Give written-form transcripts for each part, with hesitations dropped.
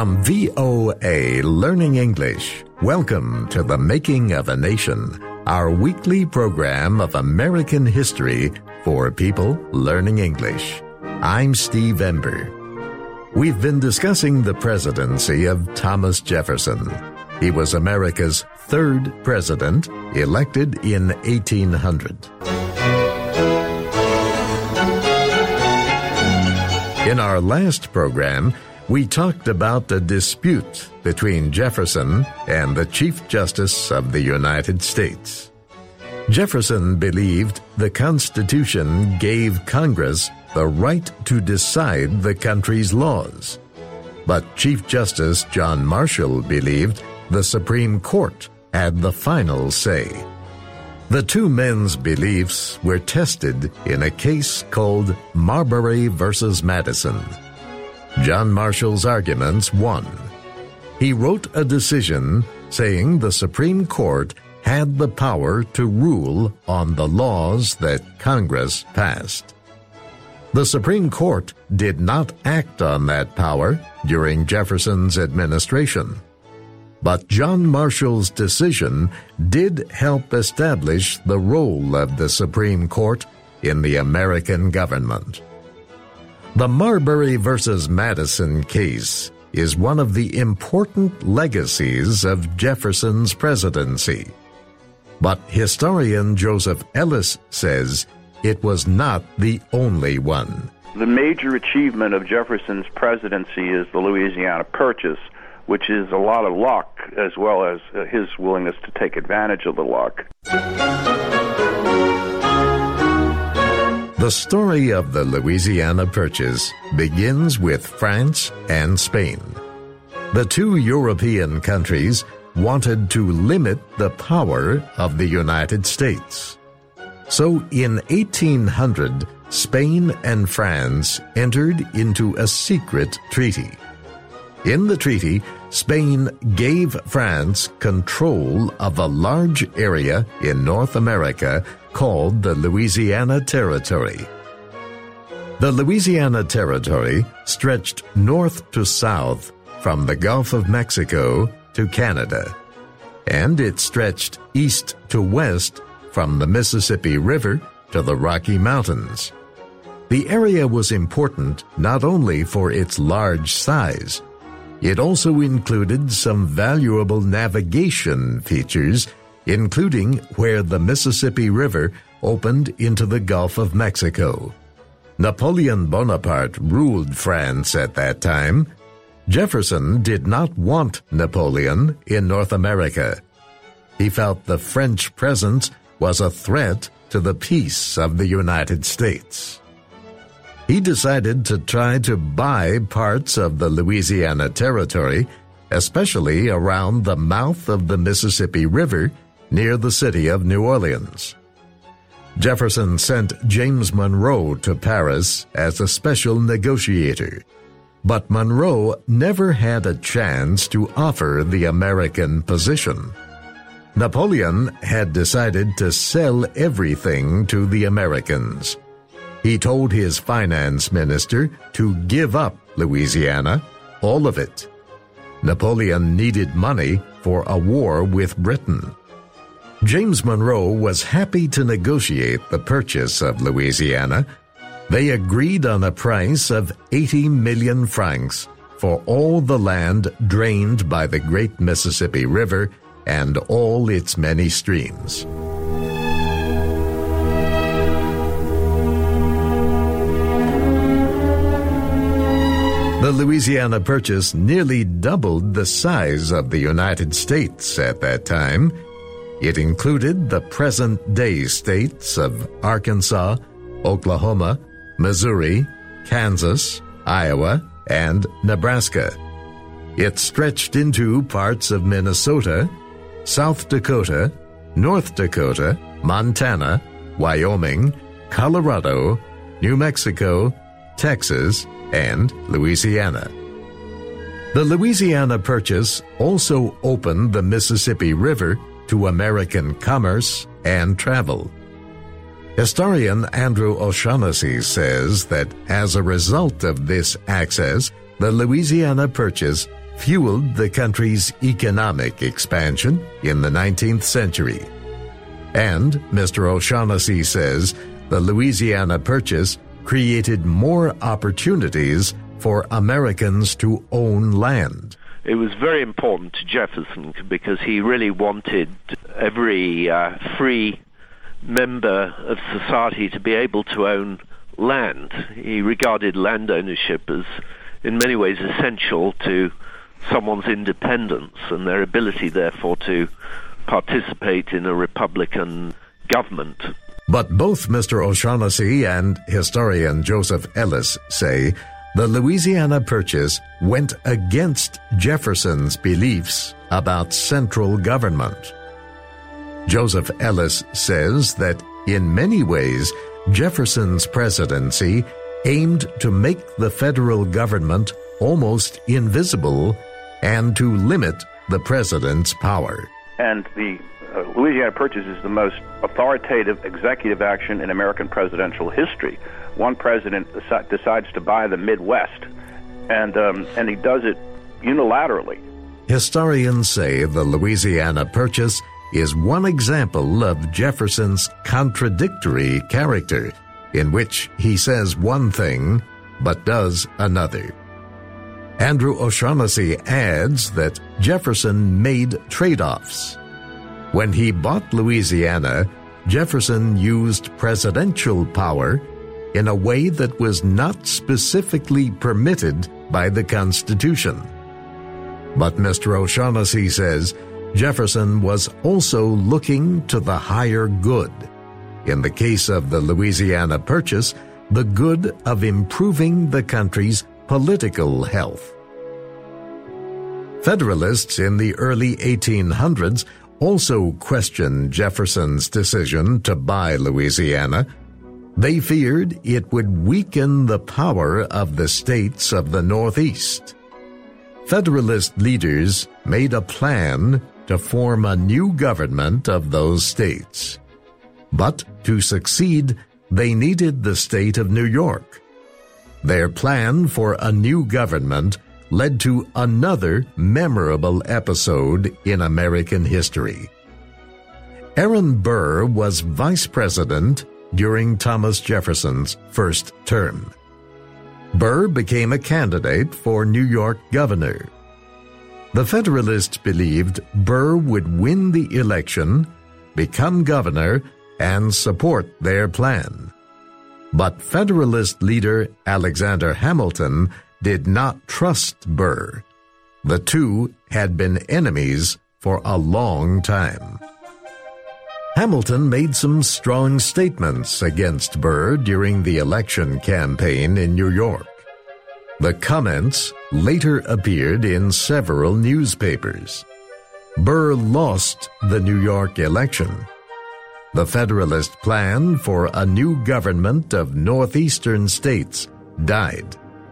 From VOA Learning English, welcome to The Making of a Nation, our weekly program of American history for people learning English. I'm Steve Ember. We've been discussing the presidency of Thomas Jefferson. He was America's third president, elected in 1800. In our last program, we talked about a dispute between Jefferson and the Chief Justice of the United States. Jefferson believed the Constitution gave Congress the right to decide the country's laws. But Chief Justice John Marshall believed the Supreme Court had the final say. The two men's beliefs were tested in a case called Marbury versus Madison. John Marshall's arguments won. He wrote a decision saying the Supreme Court had the power to rule on the laws that Congress passed. The Supreme Court did not act on that power during Jefferson's administration. But John Marshall's decision did help establish the role of the Supreme Court in the American government. The Marbury versus Madison case is one of the important legacies of Jefferson's presidency. But historian Joseph Ellis says it was not the only one. The major achievement of Jefferson's presidency is the Louisiana Purchase, which is a lot of luck, as well as his willingness to take advantage of the luck. The story of the Louisiana Purchase begins with France and Spain. The two European countries wanted to limit the power of the United States. So in 1800, Spain and France entered into a secret treaty. In the treaty, Spain gave France control of a large area in North America called the Louisiana Territory. The Louisiana Territory stretched north to south from the Gulf of Mexico to Canada, and it stretched east to west from the Mississippi River to the Rocky Mountains. The area was important not only for its large size, it also included some valuable navigation features, including where the Mississippi River opened into the Gulf of Mexico. Napoleon Bonaparte ruled France at that time. Jefferson did not want Napoleon in North America. He felt the French presence was a threat to the peace of the United States. He decided to try to buy parts of the Louisiana Territory, especially around the mouth of the Mississippi River near the city of New Orleans. Jefferson sent James Monroe to Paris as a special negotiator, but Monroe never had a chance to offer the American position. Napoleon had decided to sell everything to the Americans. He told his finance minister to give up Louisiana, all of it. Napoleon needed money for a war with Britain. James Monroe was happy to negotiate the purchase of Louisiana. They agreed on a price of 80 million francs for all the land drained by the great Mississippi River and all its many streams. The Louisiana Purchase nearly doubled the size of the United States at that time. It included the present-day states of Arkansas, Oklahoma, Missouri, Kansas, Iowa, and Nebraska. It stretched into parts of Minnesota, South Dakota, North Dakota, Montana, Wyoming, Colorado, New Mexico, Texas, and Louisiana. The Louisiana Purchase also opened the Mississippi River to American commerce and travel. Historian Andrew O'Shaughnessy says that as a result of this access, the Louisiana Purchase fueled the country's economic expansion in the 19th century. And Mr. O'Shaughnessy says the Louisiana Purchase created more opportunities for Americans to own land. It was very important to Jefferson because he really wanted every free member of society to be able to own land. He regarded land ownership as, in many ways, essential to someone's independence and their ability, therefore, to participate in a republican government. But both Mr. O'Shaughnessy and historian Joseph Ellis say the Louisiana Purchase went against Jefferson's beliefs about central government. Joseph Ellis says that in many ways, Jefferson's presidency aimed to make the federal government almost invisible and to limit the president's power. And the Louisiana Purchase is the most authoritative executive action in American presidential history. One president decides to buy the Midwest, and he does it unilaterally. Historians say the Louisiana Purchase is one example of Jefferson's contradictory character, in which he says one thing but does another. Andrew O'Shaughnessy adds that Jefferson made trade-offs. When he bought Louisiana, Jefferson used presidential power in a way that was not specifically permitted by the Constitution. But Mr. O'Shaughnessy says Jefferson was also looking to the higher good. In the case of the Louisiana Purchase, the good of improving the country's political health. Federalists in the early 1800s also questioned Jefferson's decision to buy Louisiana. They feared it would weaken the power of the states of the Northeast. Federalist leaders made a plan to form a new government of those states. But to succeed, they needed the state of New York. Their plan for a new government led to another memorable episode in American history. Aaron Burr was vice president during Thomas Jefferson's first term. Burr became a candidate for New York governor. The Federalists believed Burr would win the election, become governor, and support their plan. But Federalist leader Alexander Hamilton did not trust Burr. The two had been enemies for a long time. Hamilton made some strong statements against Burr during the election campaign in New York. The comments later appeared in several newspapers. Burr lost the New York election. The Federalist plan for a new government of northeastern states died.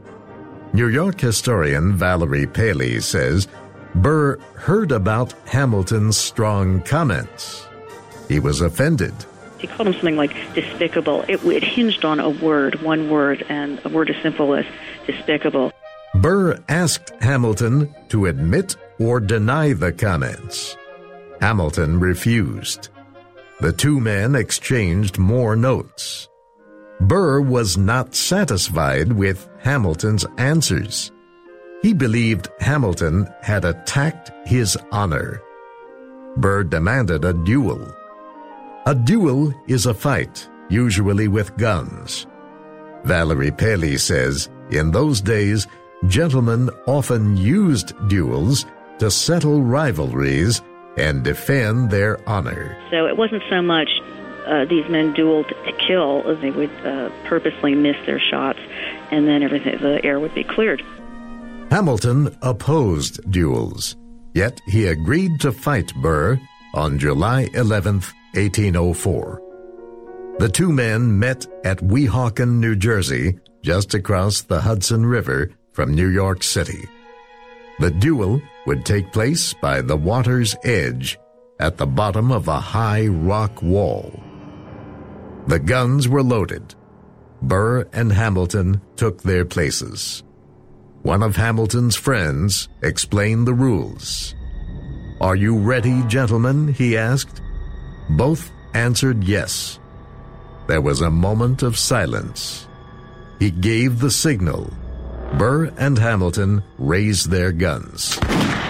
New York historian Valerie Paley says Burr heard about Hamilton's strong comments. He was offended. He called him something like despicable. It hinged on a word, one word, and a word as simple as despicable. Burr asked Hamilton to admit or deny the comments. Hamilton refused. The two men exchanged more notes. Burr was not satisfied with Hamilton's answers. He believed Hamilton had attacked his honor. Burr demanded a duel. A duel is a fight, usually with guns. Valerie Paley says, in those days, gentlemen often used duels to settle rivalries and defend their honor. So it wasn't so much these men dueled to kill, as they would purposely miss their shots, and then the air would be cleared. Hamilton opposed duels, yet he agreed to fight Burr on July 11th, 1804. The two men met at Weehawken, New Jersey, just across the Hudson River from New York City. The duel would take place by the water's edge at the bottom of a high rock wall. The guns were loaded. Burr and Hamilton took their places. One of Hamilton's friends explained the rules. "Are you ready, gentlemen?" he asked. Both answered yes. There was a moment of silence. He gave the signal. Burr and Hamilton raised their guns.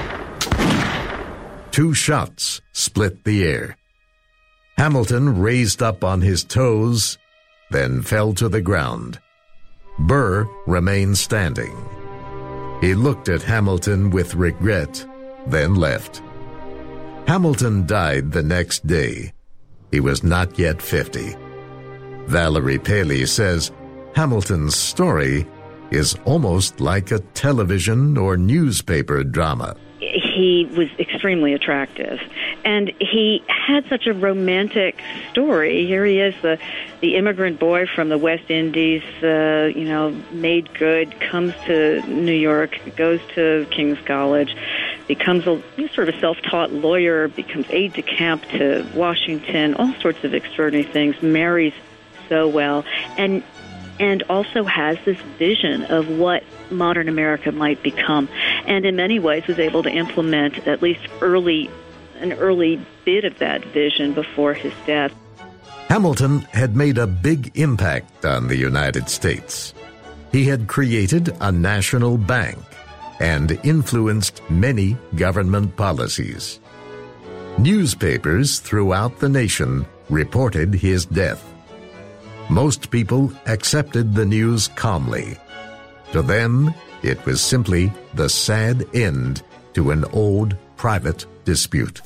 2 shots split the air. Hamilton raised up on his toes, then fell to the ground. Burr remained standing. He looked at Hamilton with regret, then left. Hamilton died the next day. He was not yet 50. Valerie Paley says Hamilton's story is almost like a television or newspaper drama. He was extremely attractive, and he had such a romantic story. Here he is, the immigrant boy from the West Indies, made good, comes to New York, goes to King's College, becomes a sort of a self-taught lawyer, becomes aide-de-camp to Washington, all sorts of extraordinary things, marries so well, and also has this vision of what modern America might become, and in many ways was able to implement at least an early bit of that vision before his death. Hamilton had made a big impact on the United States. He had created a national bank and influenced many government policies. Newspapers throughout the nation reported his death. Most people accepted the news calmly. To them, it was simply the sad end to an old private dispute.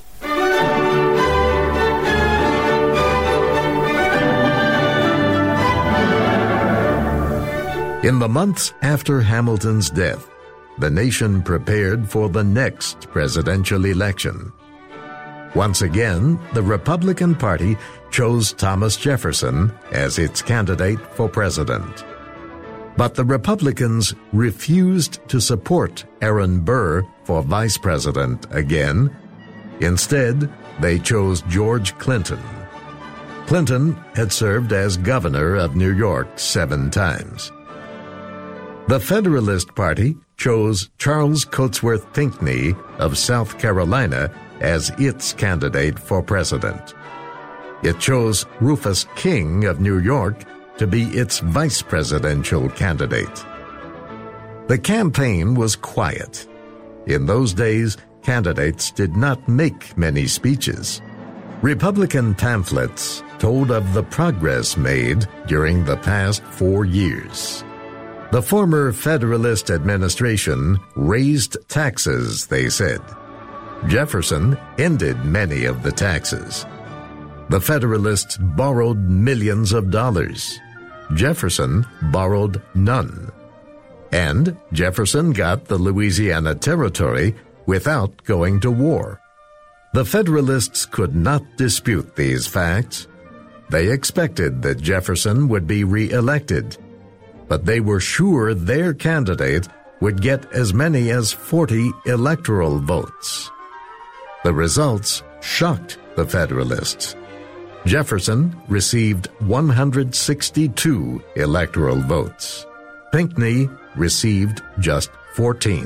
In the months after Hamilton's death, the nation prepared for the next presidential election. Once again, the Republican Party chose Thomas Jefferson as its candidate for president. But the Republicans refused to support Aaron Burr for vice president again. Instead, they chose George Clinton. Clinton had served as governor of New York 7 times. The Federalist Party chose Charles Cotesworth Pinckney of South Carolina as its candidate for president. It chose Rufus King of New York to be its vice presidential candidate. The campaign was quiet. In those days, candidates did not make many speeches. Republican pamphlets told of the progress made during the past 4 years. The former Federalist administration raised taxes, they said. Jefferson ended many of the taxes. The Federalists borrowed millions of dollars. Jefferson borrowed none. And Jefferson got the Louisiana Territory without going to war. The Federalists could not dispute these facts. They expected that Jefferson would be re-elected, but they were sure their candidate would get as many as 40 electoral votes. The results shocked the Federalists. Jefferson received 162 electoral votes. Pinckney received just 14.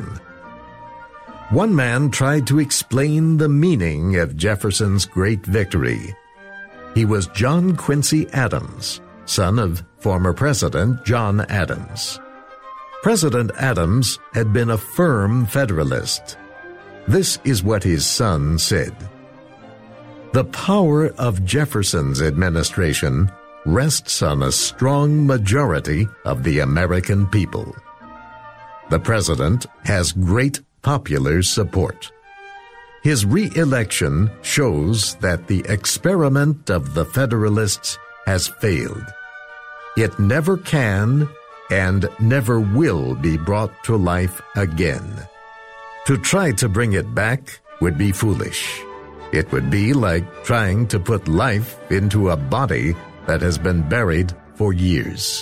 One man tried to explain the meaning of Jefferson's great victory. He was John Quincy Adams, son of former President John Adams. President Adams had been a firm Federalist. This is what his son said. The power of Jefferson's administration rests on a strong majority of the American people. The president has great popular support. His re-election shows that the experiment of the Federalists has failed. It never can and never will be brought to life again. To try to bring it back would be foolish. It would be like trying to put life into a body that has been buried for years.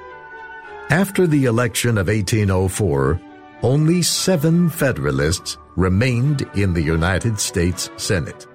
After the election of 1804, only 7 Federalists remained in the United States Senate.